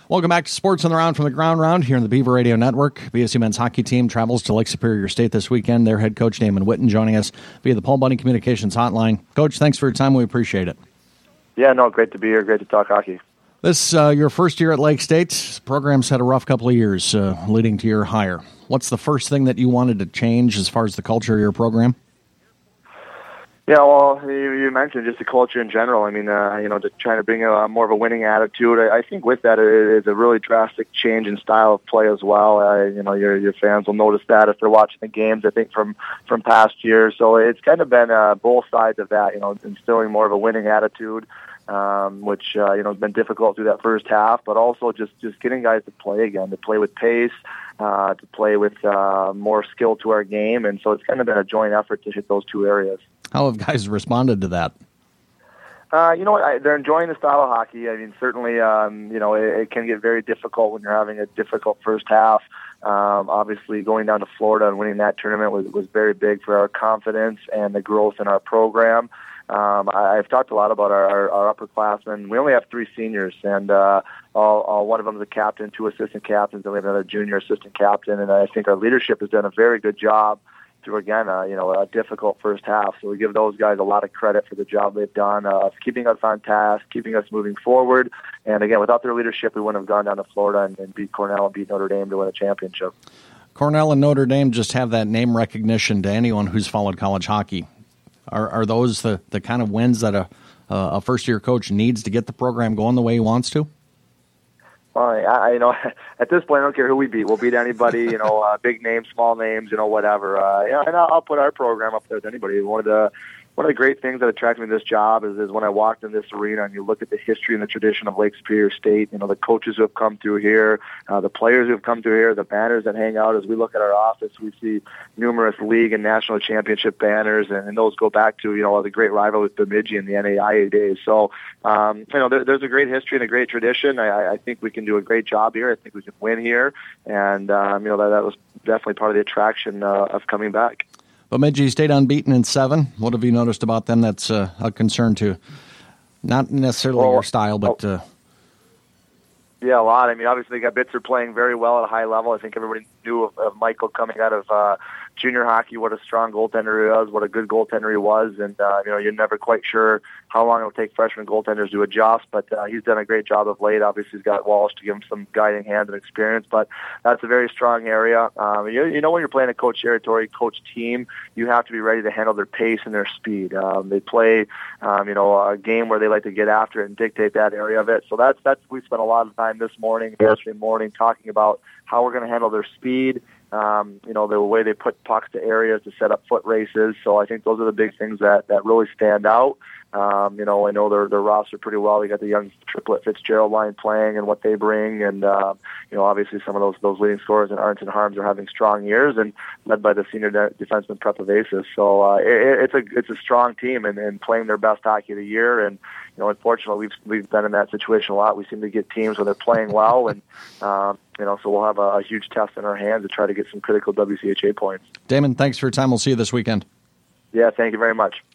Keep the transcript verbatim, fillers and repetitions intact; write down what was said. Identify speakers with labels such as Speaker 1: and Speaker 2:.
Speaker 1: Welcome back to Sports on the Round from the Ground Round here on the Beaver Radio Network. B S U men's hockey team travels to Lake Superior State this weekend. Their head coach, Damon Whitten, joining us via the Paul Bunny Communications Hotline. Coach, thanks for your time. We appreciate it.
Speaker 2: Yeah, no, great to be here. Great to talk hockey.
Speaker 1: This, uh, your first year at Lake State. Program's had a rough couple of years uh, leading to your hire. What's the first thing that you wanted to change as far as the culture of your program?
Speaker 2: Yeah, well, you, you mentioned just the culture in general. I mean, uh, you know, to trying to bring a more of a winning attitude. I, I think with that, it is a really drastic change in style of play as well. Uh, you know, your your fans will notice that if they're watching the games, I think, from, from past years. So it's kind of been uh, both sides of that, you know, instilling more of a winning attitude, um, which, uh, you know, has been difficult through that first half, but also just, just getting guys to play again, to play with pace, uh, to play with uh, more skill to our game. And so it's kind of been a joint effort to hit those two areas.
Speaker 1: How have guys responded to that?
Speaker 2: Uh, you know what? I, they're enjoying the style of hockey. I mean, certainly, um, you know, it, it can get very difficult when you're having a difficult first half. Um, obviously, going down to Florida and winning that tournament was, was very big for our confidence and the growth in our program. Um, I, I've talked a lot about our, our, our upperclassmen. We only have three seniors, and uh, all, all, one of them is a captain, two assistant captains, and we have another junior assistant captain. And I think our leadership has done a very good job through, again, uh, you know, a difficult first half. So we give those guys a lot of credit for the job they've done, uh, keeping us on task, keeping us moving forward. And again, without their leadership, we wouldn't have gone down to Florida and, and beat Cornell and beat Notre Dame to win a championship.
Speaker 1: Cornell and Notre Dame just have that name recognition to anyone who's followed college hockey. Are are those the, the kind of wins that a, a first-year coach needs to get the program going the way he wants to?
Speaker 2: Well, I, you know, at this point, I don't care who we beat. We'll beat anybody, you know, uh, big names, small names, you know, whatever. Uh, yeah, and I'll, I'll put our program up there with anybody. One of the one of the great things that attracted me to this job is, is when I walked in this arena and you look at the history and the tradition of Lake Superior State, you know, the coaches who have come through here, uh, the players who have come through here, the banners that hang out. As we look at our office, we see numerous league and national championship banners, and, and those go back to, you know, the great rival with Bemidji in the N A I A days. So, um, you know, there, there's a great history and a great tradition. I, I think we can do a great job here. I think we can win here, and, um, you know, that, that was definitely part of the attraction uh, of coming back.
Speaker 1: Bemidji stayed unbeaten in seven. What have you noticed about them that's uh, a concern to not necessarily
Speaker 2: well,
Speaker 1: your style, but... Uh...
Speaker 2: Yeah, a lot. I mean, obviously, they got Bitzer playing very well at a high level. I think everybody knew of, of Michael coming out of uh, junior hockey, what a strong goaltender he was, what a good goaltender he was. And, uh, you know, you're never quite sure how long it will take freshman goaltenders to adjust, but uh, he's done a great job of late. Obviously, he's got Walsh to give him some guiding hand and experience, but that's a very strong area. Um, you, you know, when you're playing a coach territory, coach team, you have to be ready to handle their pace and their speed. Um, they play, um, you know, a game where they like to get after it and dictate that area of it. So that's, that's we spent a lot of time this morning, yesterday morning, talking about how we're going to handle their speed, um, you know, the way they put pucks to areas to set up foot races. So I think those are the big things that, that really stand out. Um, you know, I know their their roster pretty well. They got the young triplet Fitzgerald line playing and what they bring, and uh, you know, obviously some of those those leading scorers in Arnton Harms are having strong years, and led by the senior de- defenseman Prepavasis. So uh, it, it's a it's a strong team, and, and playing their best hockey of the year. And you know, unfortunately, we've we've been in that situation a lot. We seem to get teams where they're playing well, and um, you know, so we'll have a, a huge test in our hands to try to get some critical W C H A points.
Speaker 1: Damon, thanks for your time. We'll see you this weekend.
Speaker 2: Yeah, thank you very much.